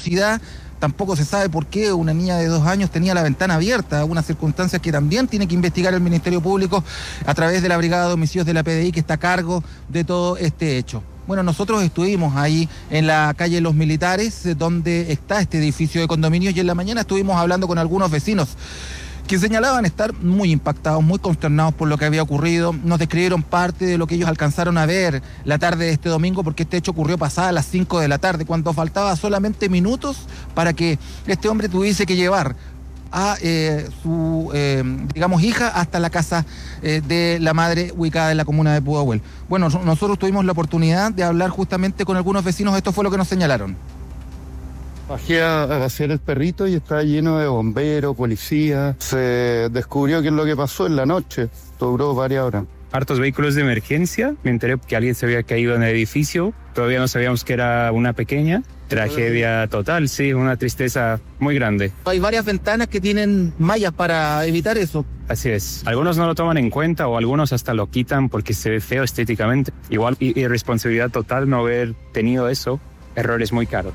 curiosidad. Tampoco se sabe por qué una niña de 2 años tenía la ventana abierta, unas circunstancias que también tiene que investigar el Ministerio Público a través de la Brigada de Homicidios de la PDI, que está a cargo de todo este hecho. Bueno, nosotros estuvimos ahí en la calle Los Militares, donde está este edificio de condominios, y en la mañana estuvimos hablando con algunos vecinos que señalaban estar muy impactados, muy consternados por lo que había ocurrido. Nos describieron parte de lo que ellos alcanzaron a ver la tarde de este domingo, porque este hecho ocurrió pasada las 5 de la tarde, cuando faltaba solamente minutos para que este hombre tuviese que llevar a su, hija hasta la casa de la madre ubicada en la comuna de Pudahuel. Bueno, nosotros tuvimos la oportunidad de hablar justamente con algunos vecinos. Esto fue lo que nos señalaron. Bajé a pasear el perrito y estaba lleno de bomberos, policías. Se descubrió qué es lo que pasó en la noche. Duró varias horas. Hartos vehículos de emergencia. Me enteré que alguien se había caído en el edificio. Todavía no sabíamos que era una pequeña. Tragedia total, sí, una tristeza muy grande. Hay varias ventanas que tienen mallas para evitar eso. Así es. Algunos no lo toman en cuenta o algunos hasta lo quitan porque se ve feo estéticamente. Igual irresponsabilidad total no haber tenido eso. Errores muy caros.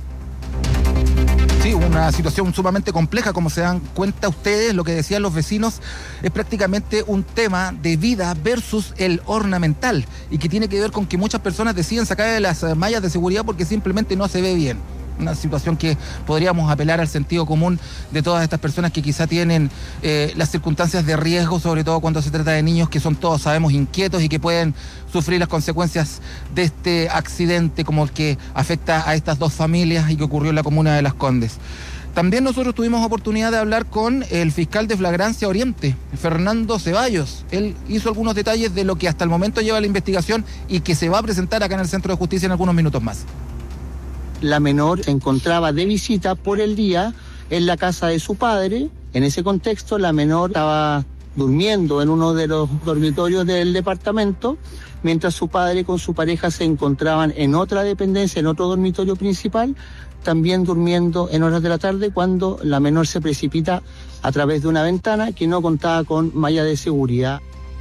Sí, una situación sumamente compleja, como se dan cuenta ustedes. Lo que decían los vecinos es prácticamente un tema de vida versus el ornamental, y que tiene que ver con que muchas personas deciden sacar de las mallas de seguridad porque simplemente no se ve bien. Una situación que podríamos apelar al sentido común de todas estas personas que quizá tienen las circunstancias de riesgo, sobre todo cuando se trata de niños que son, todos sabemos, inquietos y que pueden sufrir las consecuencias de este accidente como el que afecta a estas dos familias y que ocurrió en la comuna de Las Condes. También nosotros tuvimos oportunidad de hablar con el fiscal de Flagrancia Oriente, Fernando Ceballos. Él hizo algunos detalles de lo que hasta el momento lleva la investigación y que se va a presentar acá en el Centro de Justicia en algunos minutos más. La menor se encontraba de visita por el día en la casa de su padre. En ese contexto, la menor estaba durmiendo en uno de los dormitorios del departamento, mientras su padre con su pareja se encontraban en otra dependencia, en otro dormitorio principal, también durmiendo en horas de la tarde, cuando la menor se precipita a través de una ventana que no contaba con malla de seguridad.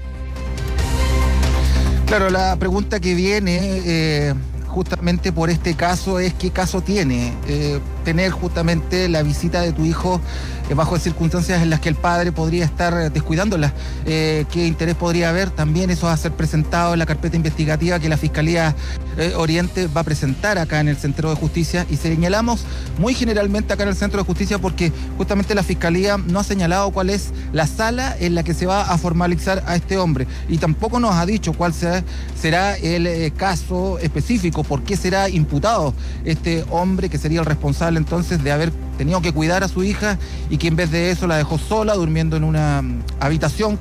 Claro, la pregunta que viene justamente por este caso es qué caso tiene tener justamente la visita de tu hijo bajo circunstancias en las que el padre podría estar descuidándola. ¿Qué interés podría haber? También eso va a ser presentado en la carpeta investigativa que la Fiscalía Oriente va a presentar acá en el Centro de Justicia, y señalamos muy generalmente acá en el Centro de Justicia porque justamente la Fiscalía no ha señalado cuál es la sala en la que se va a formalizar a este hombre, y tampoco nos ha dicho cuál será el caso específico, por qué será imputado este hombre que sería el responsable entonces de haber tenido que cuidar a su hija y que en vez de eso la dejó sola durmiendo en una habitación